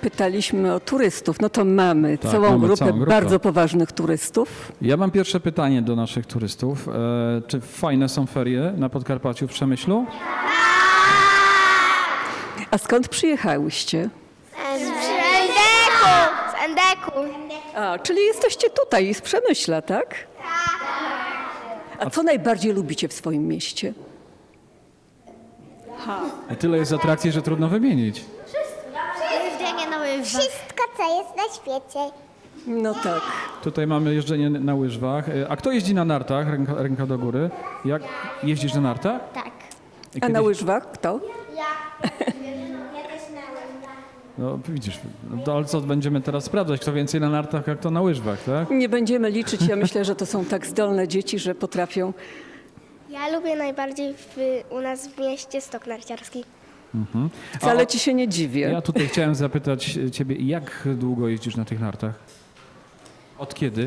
Pytaliśmy o turystów. No to mamy Tak, całą mamy grupę całą grupę. bardzo poważnych turystów. Ja mam pierwsze pytanie do naszych turystów. Czy fajne są ferie na Podkarpaciu w Przemyślu? A skąd przyjechałyście? Z Endeku! Z Endeku! A, czyli jesteście tutaj z Przemyśla, tak? A co najbardziej lubicie w swoim mieście? Tyle jest atrakcji, że trudno wymienić. Jeżdżenie na łyżwach. Wszystko, co jest na świecie. No tak. Tutaj mamy jeżdżenie na łyżwach. A kto jeździ na nartach? Ręka do góry. Jak jeździsz na nartach? Tak. A na łyżwach kto? Ja. Ja też na łyżwach. No widzisz, no to ale co będziemy teraz sprawdzać, kto więcej na nartach, jak to na łyżwach, tak? Nie będziemy liczyć. Ja myślę, że to są tak zdolne dzieci, że potrafią. Ja lubię najbardziej u nas w mieście stok narciarski. Wcale ci się nie dziwię. Ja tutaj chciałem zapytać ciebie, jak długo jeździsz na tych nartach? Od kiedy?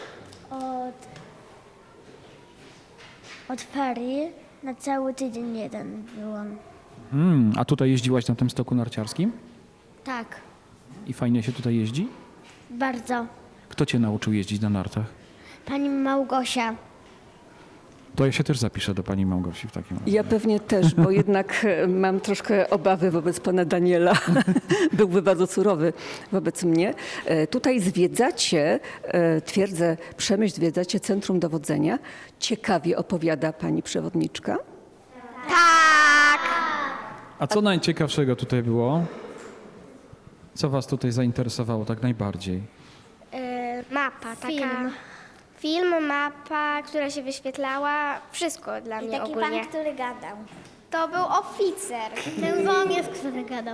Od ferii na cały tydzień jeden byłam. A tutaj jeździłaś na tym stoku narciarskim? Tak, I fajnie się tutaj jeździ? bardzo. Kto cię nauczył jeździć na nartach? Pani Małgosia. To ja się też zapiszę do pani Małgosi w takim razie. Ja pewnie też, bo jednak mam troszkę obawy wobec pana Daniela. Byłby bardzo surowy wobec mnie. Tutaj zwiedzacie, twierdzę, Przemyśl, zwiedzacie Centrum Dowodzenia. Ciekawie opowiada pani przewodniczka. Tak! A co najciekawszego tutaj było? Co was tutaj zainteresowało tak najbardziej? Mapa, taka... Film. Film, mapa, która się wyświetlała. Wszystko dla mnie Taki ogólnie. pan, który gadał. To był oficer. Ten wągiel, który gadał.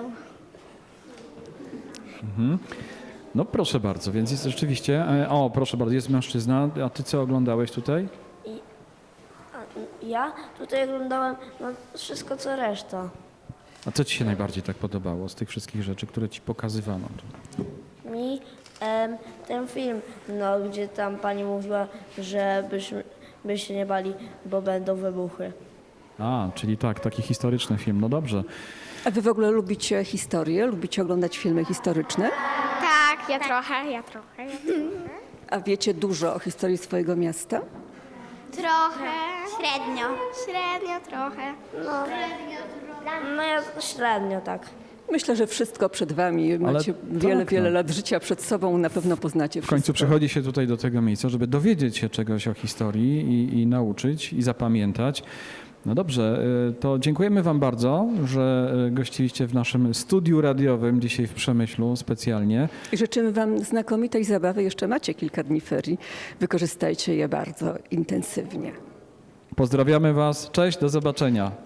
No proszę bardzo, więc jest rzeczywiście... O, proszę bardzo, jest mężczyzna. A ty co oglądałeś tutaj? Ja tutaj oglądałem wszystko co reszta. A co ci się najbardziej tak podobało z tych wszystkich rzeczy, które ci pokazywano? Mi ten film, gdzie tam pani mówiła, że by się nie bali, bo będą wybuchy. A, czyli tak, taki historyczny film, no dobrze. A wy w ogóle lubicie historię? Lubicie oglądać filmy historyczne? Tak, ja trochę. A wiecie dużo o historii swojego miasta? Trochę. Średnio trochę. No ja średnio tak. Myślę, że wszystko przed wami. Macie wiele lat życia przed sobą. Na pewno poznacie W końcu wszystko. przychodzi się tutaj do tego miejsca, żeby dowiedzieć się czegoś o historii i nauczyć i zapamiętać. No dobrze, to dziękujemy wam bardzo, że gościliście w naszym studiu radiowym dzisiaj w Przemyślu specjalnie. I życzymy wam znakomitej zabawy. Jeszcze macie kilka dni ferii. Wykorzystajcie je bardzo intensywnie. Pozdrawiamy was, cześć, do zobaczenia.